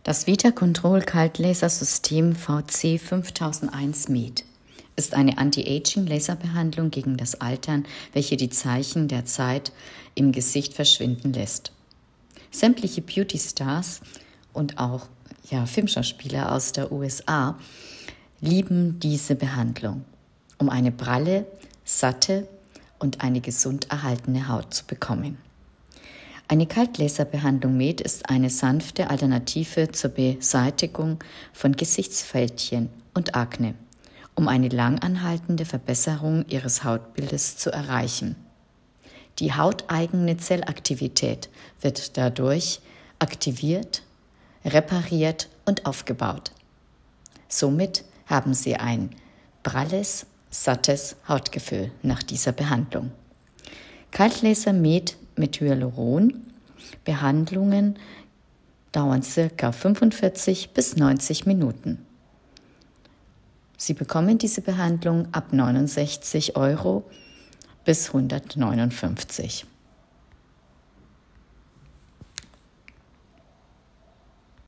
Das Vitacontrol Kaltlasersystem VC 5001 Med ist eine Anti-Aging-Laserbehandlung gegen das Altern, welche die Zeichen der Zeit im Gesicht verschwinden lässt. Sämtliche Beauty-Stars und auch Filmschauspieler aus der USA lieben diese Behandlung, um eine pralle, satte und eine gesund erhaltene Haut zu bekommen. Eine Kaltlaserbehandlung Med ist eine sanfte Alternative zur Beseitigung von Gesichtsfältchen und Akne, um eine langanhaltende Verbesserung ihres Hautbildes zu erreichen. Die hauteigene Zellaktivität wird dadurch aktiviert, repariert und aufgebaut. Somit haben Sie ein pralles, sattes Hautgefühl nach dieser Behandlung. Kaltlaser Med mit Hyaluron Behandlungen dauern ca. 45 bis 90 Minuten. Sie bekommen diese Behandlung ab 69 € bis 159 €.